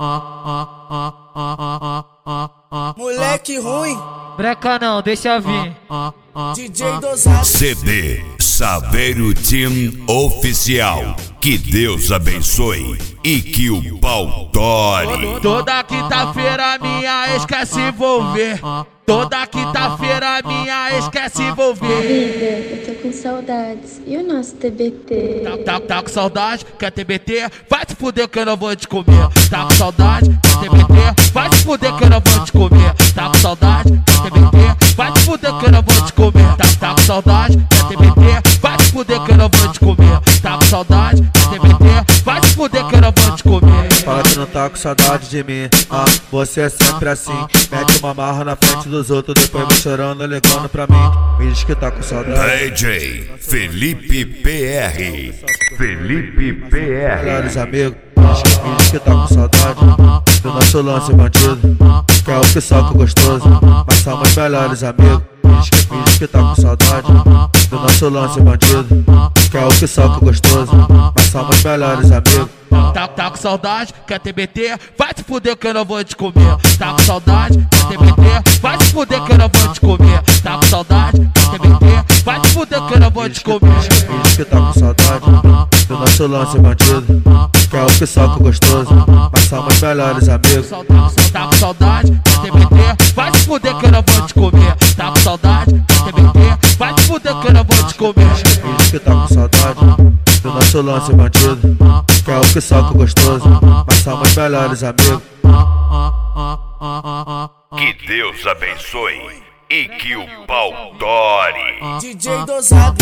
Moleque ruim, Breca não, deixa vir. DJ dosado. CD Saveiro Team Oficial. Que Deus abençoe e que o pau tore. Toda quinta-feira minha ex quer se envolver. Toda quinta-feira minha ex quer se envolver. Vida, eu tô com saudades. E o nosso TBT? Tá com saudade? Quer TBT? Vai te fuder que eu não vou te comer. Tá com saudade? Quer TBT? Vai te fuder que eu não vou te comer. Tá com saudade? Quer TBT? Vai te fuder que eu não vou te comer. Tá com saudade? Quer TBT? Vai te fuder que eu não vou te comer. Tá com saudade? Quer TBT? Vai te fuder que eu não vou te comer. Fala que não tá com saudade de mim, você é sempre assim. Mete uma marra na frente dos outros, depois vai chorando, ligando pra mim. Me diz que tá com saudade. DJ Felipe PR. Felipe PR. Melhores amigos, me diz que tá com saudade do nosso lance bandido, que é o que soca gostoso. Mas somos melhores amigos, me diz que tá com saudade do nosso lance bandido, que é o que soca gostoso. Mas somos melhores amigos. Tá com saudade? Quer TBT? Vai te fuder que eu não vou te comer. Tá com saudade? Quer TBT? Vai te fuder que eu não vou te comer. Tá com saudade? Quer TBT? Vai te fuder que eu não vou te comer. Me diz que tá com saudade do nosso lance bandido, que é o que soca gostoso. Mas somos melhores amigos. Tá com saudade? Quer TBT? Vai te fuder que eu não vou te comer. Tá com saudade? Quer TBT? Vai te fuder que eu não vou te comer. Me diz que tá com saudade do nosso lance bandido, que é o que soca gostoso. Mas somos melhores amigos. Que Deus abençoe e que o pau tore. DJ dosado.